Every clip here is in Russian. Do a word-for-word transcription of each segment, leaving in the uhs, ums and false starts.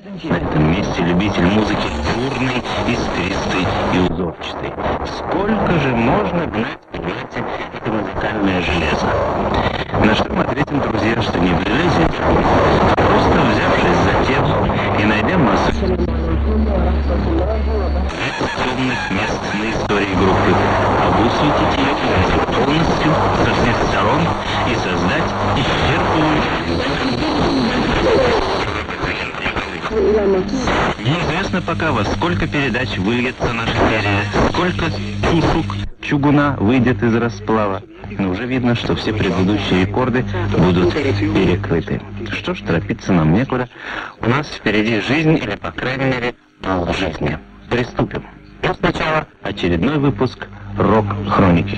На этом месте любитель музыки бурный, искристый и узорчатый. Сколько же можно гнать по плате это музыкальное железо? На что мы ответим, друзья, что не в железе, а просто взявшись за тело и найдя массу темных мест на истории группы, а высветить ее полностью со всех сторон и создать исчерпывающую. Неизвестно пока, во сколько передач выльется наша серия, сколько чушек чугуна выйдет из расплава. Но уже видно, что все предыдущие рекорды будут перекрыты. Что ж, торопиться нам некуда. У нас впереди жизнь, или, по крайней мере, мало жизни. Приступим. Но сначала очередной выпуск «Рок-хроники».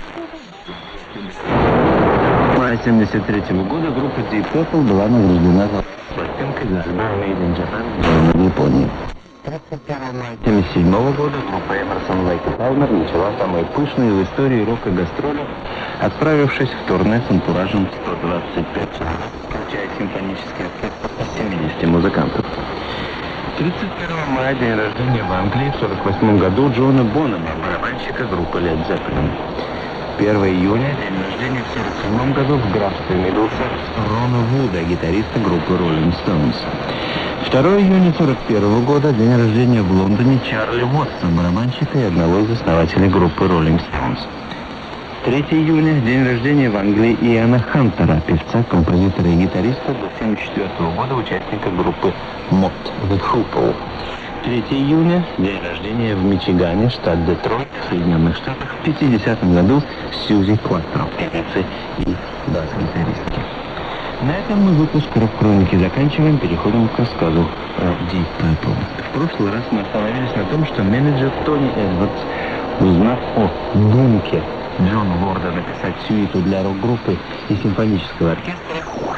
В мае семьдесят третьего года группа Deep Purple была награждена пластинкой за альбом Made in Japan в Японии. тридцать первого мая семьдесят седьмого года группа Эмерсон, Лейк и Палмер начала самые пышные в истории рока гастроли, отправившись в турне с антуражем сто двадцать пять человек, включая симфонический оркестр из семидесяти музыкантов. тридцать первого мая день рождения в Англии в сорок восьмом году Джона Бонома, барабанщика группы Led Zeppelin. первого июня день рождения в сорок седьмом году в графстве Мидлсекс Рона Вуда, гитариста группы Rolling Stones. второго июня сорок первого года день рождения в Лондоне Чарли Уотса, барабанщика и одного из основателей группы Rolling Stones. третьего июня день рождения в Англии Иана Хантера, певца, композитора и гитариста, до семьдесят четвёртого года участника группы Mott The Hoople. третьего июня день рождения в Мичигане, штат Детройт, Соединенных Штатах, в пятидесятом году Сьюзи Кватро, певицы и бас-гитаристки. На этом мы выпуск «Рок-хроники» заканчиваем, переходим к рассказу про Deep Purple. В прошлый раз мы остановились на том, что менеджер Тони Эдвардс, узнав о думке Джона Лорда написать сюиту для рок-группы и симфонического оркестра,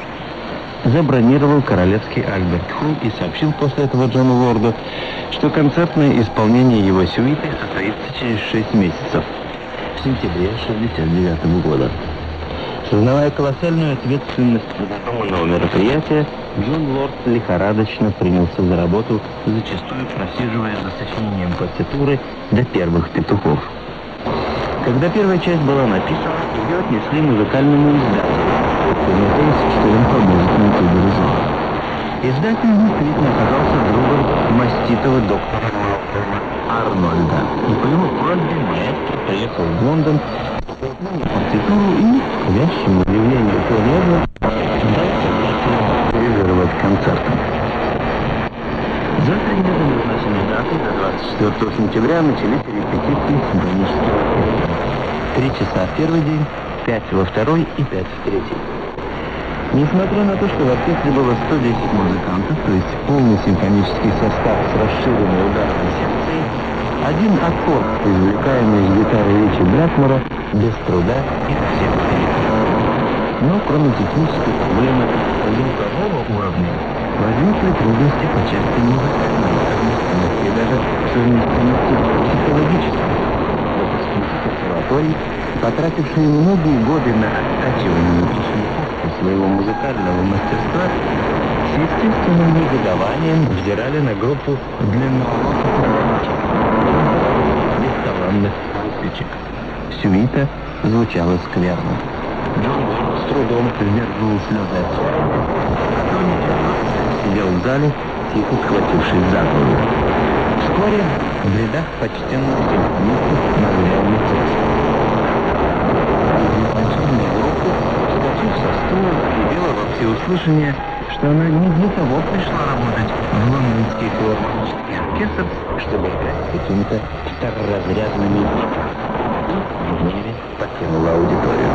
забронировал королевский Альберт Холл и сообщил после этого Джону Лорду, что концертное исполнение его сюиты состоится через шесть месяцев, в сентябре шестьдесят девятого года. Сознавая колоссальную ответственность задуманного мероприятия, Джон Лорд лихорадочно принялся за работу, зачастую просиживая за сочинением партитуры до первых петухов. Когда первая часть была написана, ее отнесли музыкальному издателю, надеясь, что он поможет найти дирижера. Издатель действительно оказался другом маститого доктора Малкольма Арнольда, и по его просьбе маэстро приехал в Лондон, исполнил партитуру и, к вящему удивлению Тони Эдвардса, дал согласие дирижировать концертом. Завтра недавно назначенной датой, до двадцать четвёртого сентября, начались репетиции симфонического оркестра. Три часа в первый день, пять во второй и пять в третий. Несмотря на то, что в оркестре было сто десять музыкантов, то есть полный симфонический состав с расширенной ударной секцией, один аккорд, извлекаемый из гитары Ричи Блэкмора, без труда и совсем перекрыл. Но кроме технической проблемы звукового уровня, возникли трудности по части музыкальной совместимости и даже совместимости психологической. Выпускники консерваторий, потратившие многие годы на оттачивание учеников своего музыкального мастерства, с естественным негодованием взирали на группу длинноволосых мальчиков, бесталанных выскочек. Сюита звучала скверно. Джон Лорд с трудом сдерживал слезы от счастья. Тони Эдвардс сидел в зале, тихо схватившись за голову. Вскоре в рядах почтенных симфонистов назвал текст. Изначальная группа, вскочив со стула, объявила во всеуслышание, что она не для того пришла работать в лондонский филармонический оркестр, чтобы играть с какими-то второразрядными играми. И в гневе покинула аудиторию.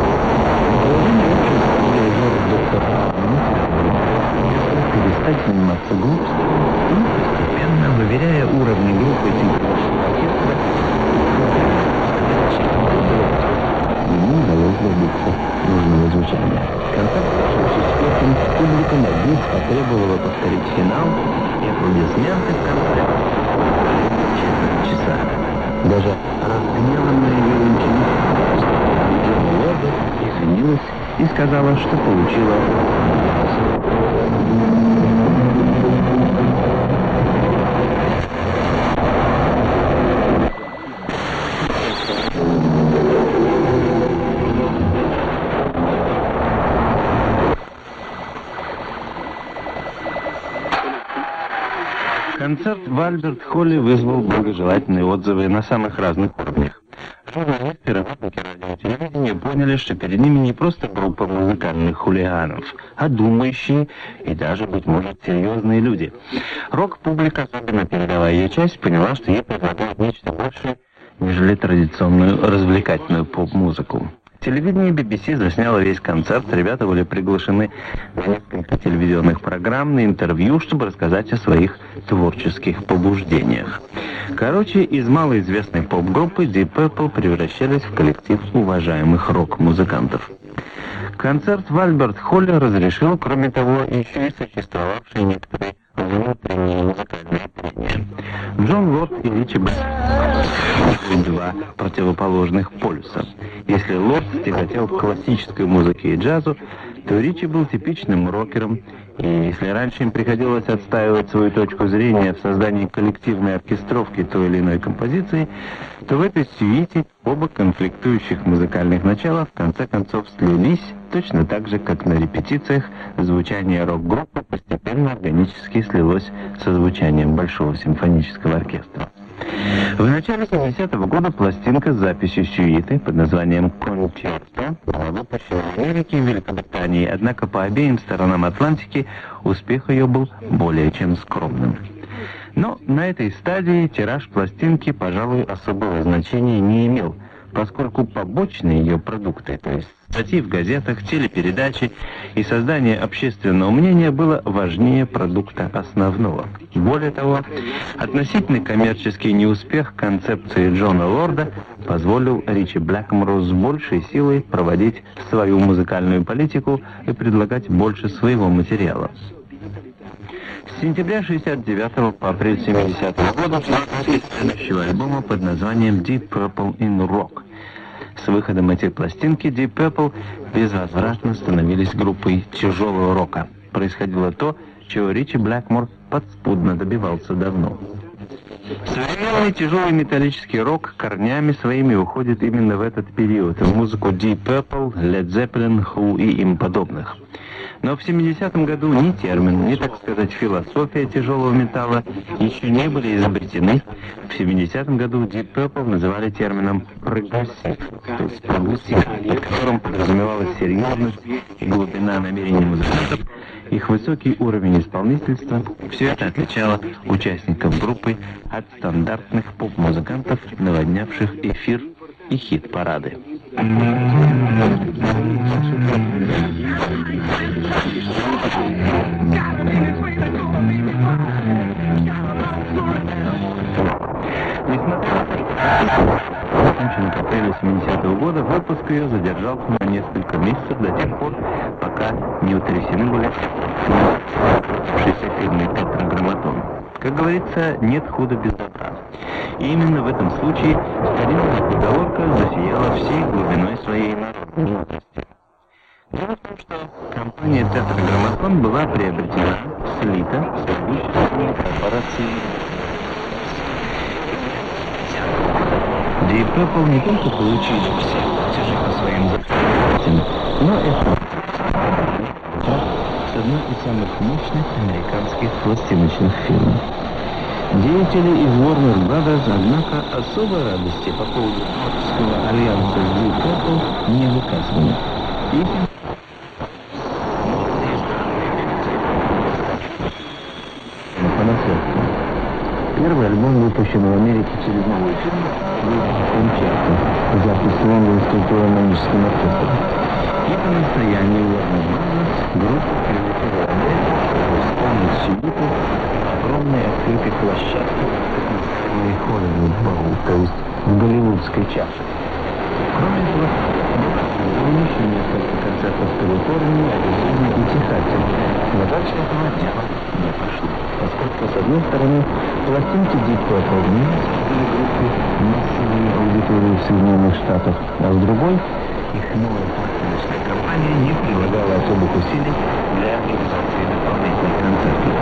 Доктор перестать заниматься глупостью и постепенно, выверяя уровни группы симфонического оркестра, ему удалось добиться нужного звучания. Концерт прошел с успехом, публика на бис потребовала повторить финал, и аплодисменты в конце четверть часа. Даже разгневанная виолончелистка Джона Лорда извинилась и сказала, что получила Концерт в Альберт-Холле вызвал благожелательные отзывы на самых разных уровнях. Журналисты, работники радио и телевидения поняли, что перед ними не просто группа музыкальных хулиганов, а думающие и даже, быть может, серьезные люди. Рок-публика, особенно передовая ее часть, поняла, что ей предлагают нечто большее, нежели традиционную развлекательную поп-музыку. Телевидение би би си засняло весь концерт, ребята были приглашены на несколько телевизионных программ, на интервью, чтобы рассказать о своих творческих побуждениях. Короче, из малоизвестной поп-группы Deep Purple превращались в коллектив уважаемых рок-музыкантов. Концерт в Альберт-Холле разрешил, кроме того, еще и существовавшие некоторые внутренние музыкальные трения. Джон Лорд и Ричи Блэкмор — два противоположных полюса. Если Лорд тяготел к классической музыке и джазу, то Ричи был типичным рокером, и если раньше им приходилось отстаивать свою точку зрения в создании коллективной оркестровки той или иной композиции, то в этой сюите оба конфликтующих музыкальных начала в конце концов слились, точно так же, как на репетициях звучание рок-группы постепенно органически слилось со звучанием Большого симфонического оркестра. В начале семидесятого года пластинка с записью сюиты под названием «Кончерто» была выпущена в Америке и Великобритании, однако по обеим сторонам Атлантики успех ее был более чем скромным. Но на этой стадии тираж пластинки, пожалуй, особого значения не имел, поскольку побочные ее продукты, то есть статьи в газетах, телепередачи и создание общественного мнения, было важнее продукта основного. Более того, относительный коммерческий неуспех концепции Джона Лорда позволил Ричи Блэкмору с большей силой проводить свою музыкальную политику и предлагать больше своего материала. С сентября шестьдесят девятого по апрель семидесятого года шла запись следующего альбома под названием Deep Purple in Rock. С выходом этой пластинки Deep Purple безвозвратно становились группой тяжелого рока. Происходило то, чего Ричи Блэкмор подспудно добивался давно. Современный тяжелый металлический рок корнями своими уходит именно в этот период, в музыку Deep Purple, Led Zeppelin, Who и им подобных. Но в семидесятом году ни термин, ни, так сказать, философия тяжелого металла еще не были изобретены. В семидесятом году Deep Purple называли термином прогрессив, то есть прогрессив, под которым подразумевалась серьезность и глубина намерений музыкантов, их высокий уровень исполнительства. Все это отличало участников группы от стандартных поп-музыкантов, наводнявших эфир и хит-парады. Закончен к апрелю семидесятого года, выпуск ее задержался на несколько месяцев до тех пор, пока не утрясены были фирмы «Тетраграмматон». Как говорится, нет худа без добра. И именно в этом случае старинная поговорка засияла всей глубиной своей народной мудрости. Дело в том, что компания «Тетраграмматон» была приобретена, слита с могущественной корпорацией. Deep Purple не только получили все платежи по своим заказам, но это с одной из самых мощных американских пластиночных фирм. Деятели из Warner Brothers, однако, особой радости по поводу творческого альянса с Deep Purple не выказывали. И по наследству. Первый альбом, выпущенный в Америке через новую фирму, был «Кончерто», запись лондонским филармоническим оркестром. И по настоянию Warner Brothers группа прилетела в Америку, чтобы исполнить сюиту огромной открытой площадки, так называемой Hollywood Bowl, то есть в голливудской чаше. Кроме этого, было еще несколько концертов в Калифорнии, Аризоне и Техасе. Но дальше этого дело не пошло, поскольку, с одной стороны, пластинки Deep Purple не исполнили группы массовой аудитории в Соединенных Штатах, а с другой, их новая пластиночная компания не прилагала особых усилий для организации дополнительных концертов.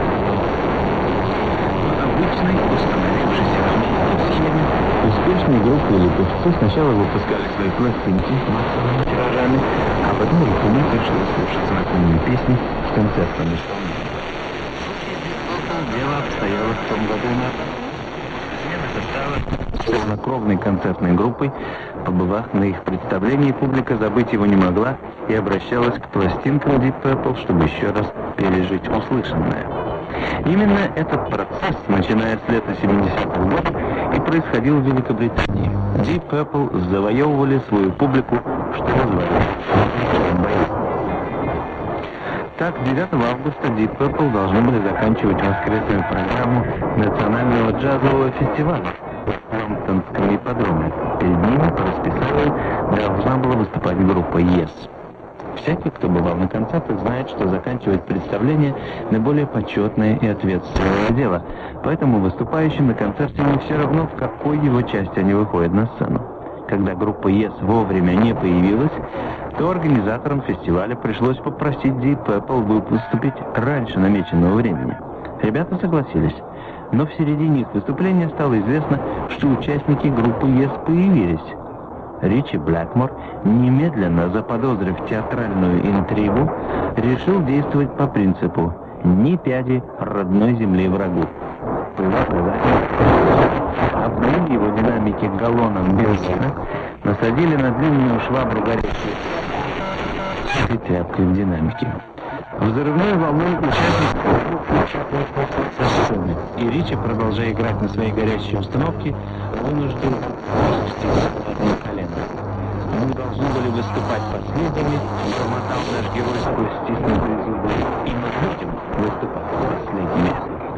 По обычной, установившейся в Америке схеме, успешные группы или певцы сначала выпускали свои пластинки массовыми тиражами, а потом республика шла слушать знакомые песни в концертном исполнении. дело обстояло в том году на смена состава полнокровной концертной группой. Побывав на их представлении, публика забыть его не могла и обращалась к пластинкам Deep Purple, чтобы еще раз пережить услышанное. Именно этот процесс, начиная с лета семидесятых годов, и происходил в Великобритании. Deep Purple завоевывали свою публику, что называется боязнь. Так, девятого августа Deep Purple должны были заканчивать воскресную программу национального джазового фестиваля в Ломптонском ипподроме. Перед ними по расписанию должна была выступать группа Yes. Всякий, кто бывал на концертах, знает, что заканчивать представление наиболее почетное и ответственное дело. Поэтому выступающим на концерте не все равно, в какой его части они выходят на сцену. Когда группа Yes вовремя не появилась, то организаторам фестиваля пришлось попросить Deep Purple выступить раньше намеченного времени. Ребята согласились, но в середине их выступления стало известно, что участники группы Yes появились. Ричи Блэкмор, немедленно заподозрив театральную интригу, решил действовать по принципу «ни пяди родной земли врагу». По его приказанию, обнули его динамики галлоном бензина, насадили на длинную швабру горячей тряпкой в динамике. Взрывной волной участник со сцены, и Ричи, продолжая играть на своей горящей установке, вынужден опуститься на колено. Мы должны были выступать последними, бормотал наш герой сквозь стиснутые зубы, и мы будем выступать последними.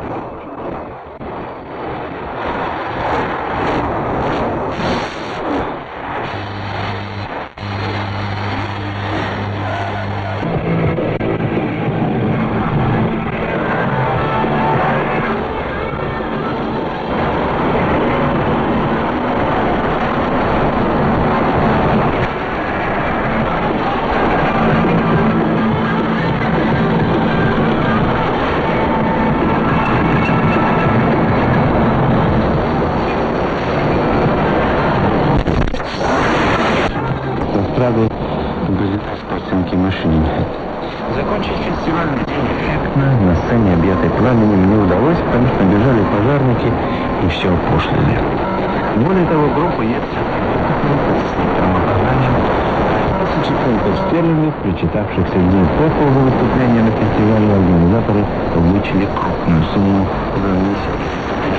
Закончить фестивальный день эффектно, на сцене, объятой пламенем, не удалось, потому что набежали пожарники и все опошлили. Более того, группа Yes с некоторым опозданием тысячи фунтов стерлингов, причитавшихся Deep Purple за выступление на фестивале, организаторы вычли крупную сумму за внесение.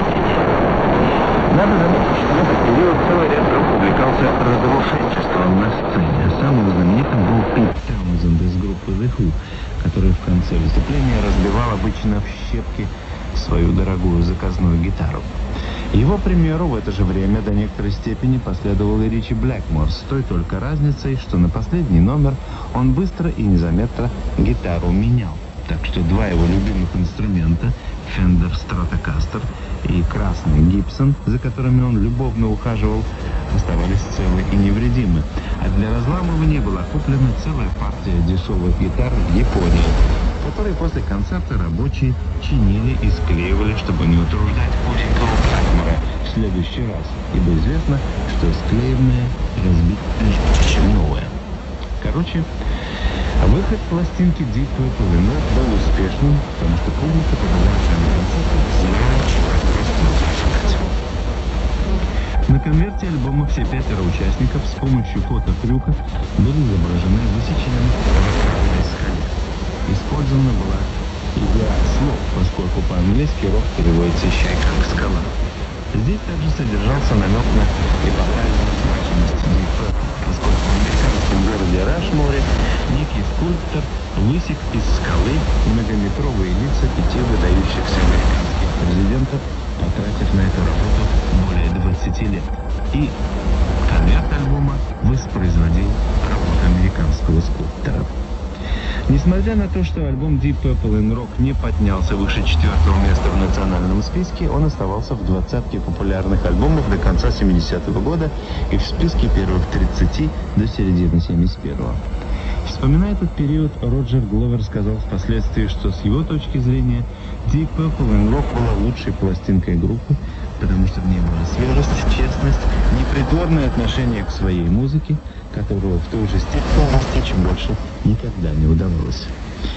Надо заметить, что в этот период целый ряд групп увлекался разрушительством на сцене. Самым знаменитым был Пит Таунзенд из группы The Who, который в конце выступления разбивал обычно в щепки свою дорогую заказную гитару. Его примеру в это же время до некоторой степени последовал и Ричи Блэкмор, с той только разницей, что на последний номер он быстро и незаметно гитару менял. Так что два его любимых инструмента, Fender Stratocaster и красный Gibson, за которыми он любовно ухаживал, оставались целы и невредимы. А для разламывания была куплена целая партия дешевых гитар в Японии, которые после концерта рабочие чинили и склеивали, чтобы не утруждать пусенького Блэкмора в следующий раз, ибо известно, что склеенное разбить легче, чем новое. Короче, выход пластинки Deep Purple был успешным, потому что публика, побывавшая на концерте, знала, чего просто ожидать. На конверте альбома все пятеро участников с помощью фототрюка были изображены высеченными в вокальной скале. Использована была игра слов, поскольку по-английски рок переводится еще и как «скала». Здесь также содержался намек на эпохальную значимость Deep Purple, поскольку в американском городе Рашморе некий скульптор высек из скалы многометровые лица пяти выдающихся американских президентов, потратив на эту работу более двадцати лет. И конверт альбома воспроизводил работу американского скульптора. Несмотря на то, что альбом Deep Purple in Rock не поднялся выше четвертого места в национальном списке, он оставался в двадцатке популярных альбомов до конца семидесятого года и в списке первых тридцати до середины семьдесят первого. Вспоминая этот период, Роджер Гловер сказал впоследствии, что с его точки зрения Deep Purple in Rock была лучшей пластинкой группы, потому что в ней была свежесть, честность, непритворное отношение к своей музыке, которого в той же степени достичь больше никогда не удавалось.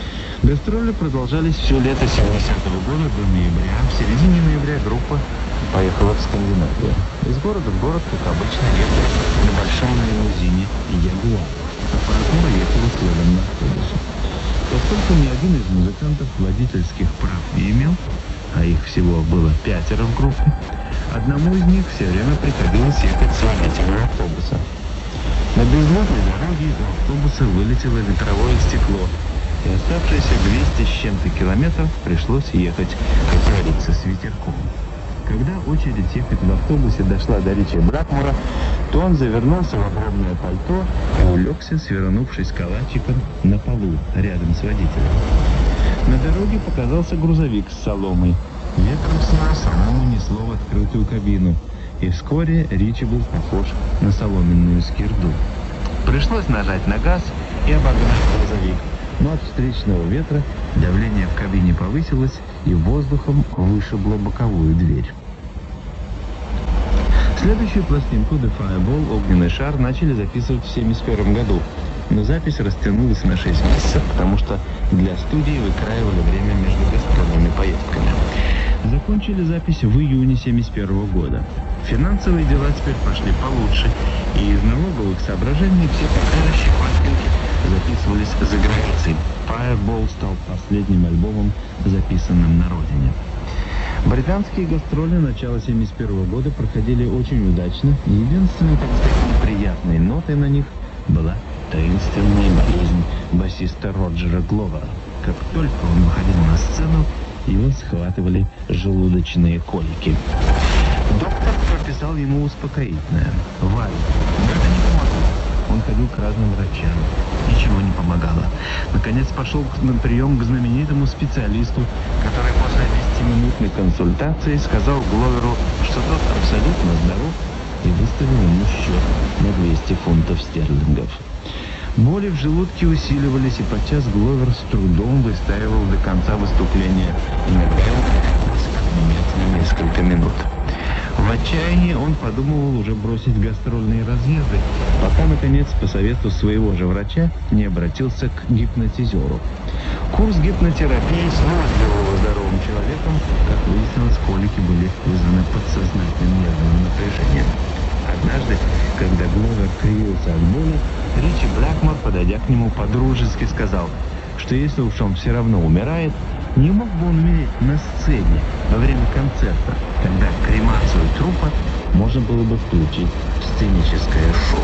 Гастроли продолжались все лето семидесятого года до ноября. В середине ноября группа поехала в Скандинавию. Из города в город, как обычно, ехали на большом лимузине Ягуар. Аппаратура ехала следом на автобусе. Поскольку ни один из музыкантов водительских прав не имел, а их всего было пятеро в группе, одному из них все время приходилось ехать с водителем автобуса. На безлюдной дороге из автобуса вылетело ветровое стекло, и оставшиеся двести с чем-то километров пришлось ехать, как говорится, с ветерком. Когда очередь ехать в автобусе дошла до Ричи Блэкмора, то он завернулся в огромное пальто и улегся, свернувшись калачиком на полу рядом с водителем. На дороге показался грузовик с соломой. Ветром снова солому несло в открытую кабину, и вскоре Ричи был похож на соломенную скирду. Пришлось нажать на газ и обогнать грузовик, но от встречного ветра давление в кабине повысилось, и воздухом вышибло боковую дверь. Следующую пластинку The Fireball, огненный шар, начали записывать в семьдесят первом году, но запись растянулась на шесть месяцев, потому что для студии выкраивали время между гастрольными поездками. Закончили запись в июне семьдесят первого года. Финансовые дела теперь пошли получше, и из налоговых соображений все последующие пластинки записывались за границей. Fireball стал последним альбомом, записанным на родине. Британские гастроли начала семьдесят первого года проходили очень удачно. Единственной, так сказать, неприятной нотой на них была таинственная болезнь басиста Роджера Гловера. Как только он выходил на сцену, его схватывали желудочные колики. Доктор прописал ему успокоительное. Валь, но это не помогло. Он ходил к разным врачам. Ничего не помогало. Наконец пошел на прием к знаменитому специалисту, который после десятиминутной консультации сказал Гловеру, что тот абсолютно здоров, и выставил ему счет на двести фунтов стерлингов. Боли в желудке усиливались, и подчас Гловер с трудом выстаивал до конца выступления, иногда на несколько минут. В отчаянии он подумывал уже бросить гастрольные разъезды, пока, наконец, по совету своего же врача не обратился к гипнотизеру. Курс гипнотерапии снова сделал его здоровым человеком. Как выяснилось, колики были вызваны подсознательным нервным напряжением. Однажды, когда Гловер кривился от боли, Ричи Блэкмор, подойдя к нему, подружески сказал, что если уж он все равно умирает, не мог бы он умереть на сцене во время концерта, когда кремацию трупа можно было бы включить в сценическое шоу.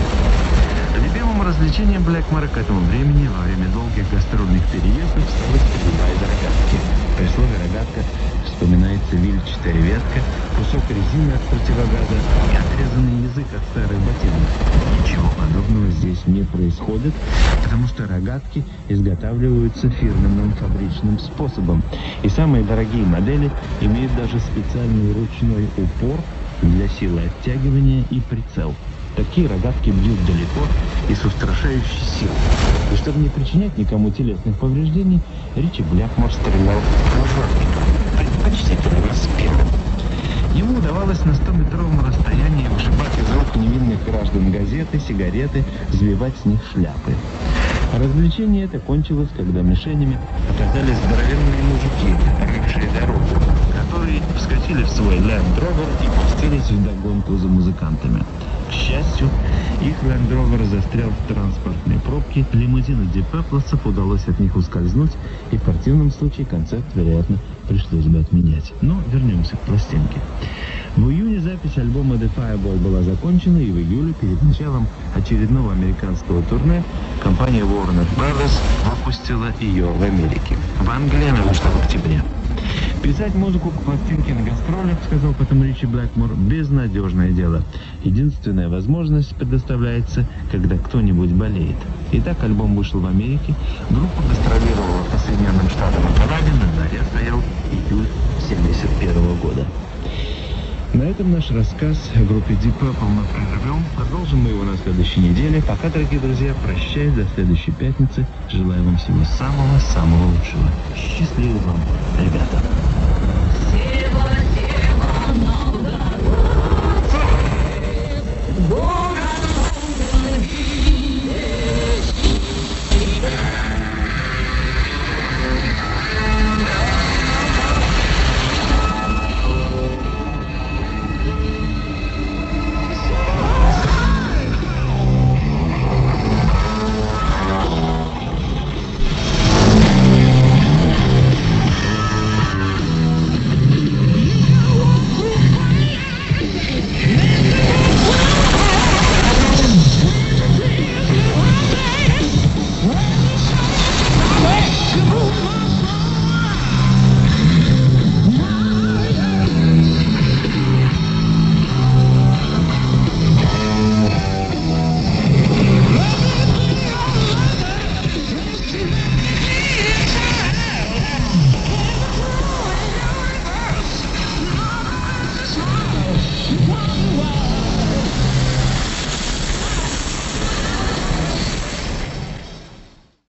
Любимым развлечением Блэкмора к этому времени во время долгих гастрольных переездов стала стрельба из рогатки. При слове «рогатка» вспоминается вильчатая ветка, кусок резины от противогаза и отрезанный язык от старых ботинок. Ничего подобного здесь не происходит, потому что рогатки изготавливаются фирменным фабричным способом. И самые дорогие модели имеют даже специальный ручной упор для силы оттягивания и прицел. Такие рогатки бьют далеко и с устрашающей силой. И чтобы не причинять никому телесных повреждений, Ричи Блэкмор стрелял лазурником, предпочтительно спину. Ему удавалось на стометровом расстоянии вышибать из рук невинных граждан газеты, сигареты, сбивать с них шляпы. Развлечение это кончилось, когда мишенями оказались здоровенные мужики, рывшие дорогу, которые вскочили в свой Land Rover и пустились вдогонку за музыкантами. К счастью, их Land Rover застрял в транспортной пробке, лимузину Deep Purple удалось от них ускользнуть, и в противном случае концерт, вероятно, пришлось бы отменять. Но вернемся к пластинке. В июне запись альбома The Fireball была закончена, и в июле, перед началом очередного американского турне, компания Warner Brothers выпустила ее в Америке. В Англии она вышла в октябре. Писать музыку к пластинке на гастролях, сказал потом Ричи Блэкмор, безнадежное дело. Единственная возможность предоставляется, когда кто-нибудь болеет. Итак, альбом вышел в Америке, группа гастролировала по Соединенным Штатам и Канаде, на дворе стоял июль семьдесят первого года. На этом наш рассказ о группе Deep Purple мы прервем. Продолжим мы его на следующей неделе. Пока, дорогие друзья, прощаюсь до следующей пятницы. Желаю вам всего самого-самого лучшего. Счастливо вам, ребята!